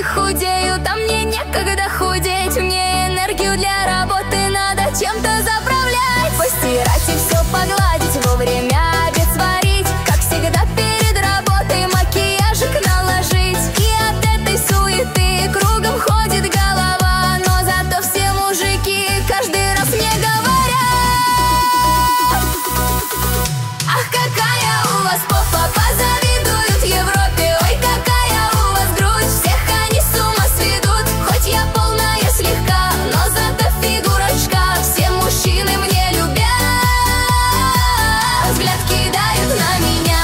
худеют, а мне некогда худеть. Мне энергию для работы надо чем-то заправлять. Постирать и все погладить, вовремя обед сварить. Как всегда перед работой макияжик наложить. И от этой суеты кругом ходит голова. Но зато все мужики каждый раз мне говорят: ах, какая у вас попа, позавидуют Европе. Ой, какая у вас грудь, всех они с ума сведут. Хоть я полная слегка, но зато фигурочка. Все мужчины мне любят, взгляд кидают на меня.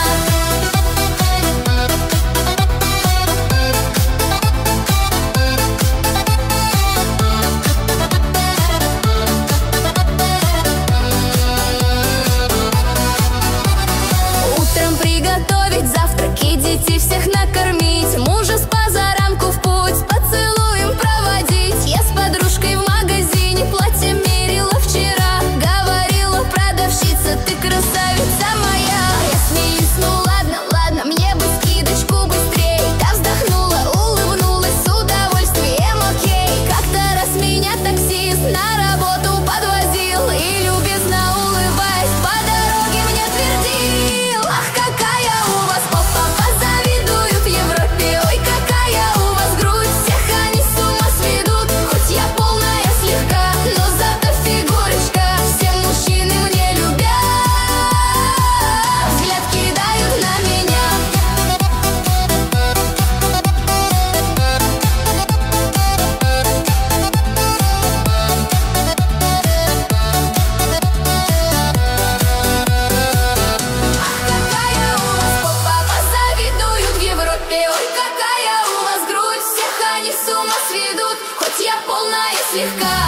Утром приготовить завтраки, детей всех накормить, мужа с позаранку в путь с поцелуем проводить. Я с подружкой в магазине платье мерила вчера. Говорила продавщица: ты красавица моя. Я смеюсь: ну ладно, ладно, мне бы скидочку быстрей. Та вздохнула, улыбнулась с удовольствием, окей. Как-то раз меня таксист на работу подвозил и, любезно улыбаясь, по дороге мне твердил: ах, какая у вас попа, позавидуют Европе. Ой, какая у вас грудь, всех они с ума сведут. Хоть я полная слегка, но зато фигурочка. Все мужчины мне любят, взгляд кидают на меня. Какая у вас попа, позавидуют в Европе. Ой, какая у вас грудь, всех они с ума сведут. Хоть я полная слегка,